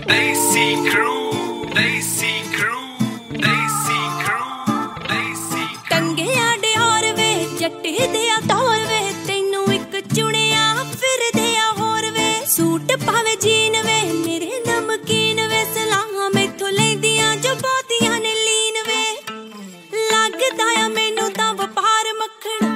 Desi Crew, Desi Crew, Desi Crew, Desi Crew। ਟੰਗੇ ਆਡੇ ਔਰ ਵੇ ਜੱਟੇ ਦੇ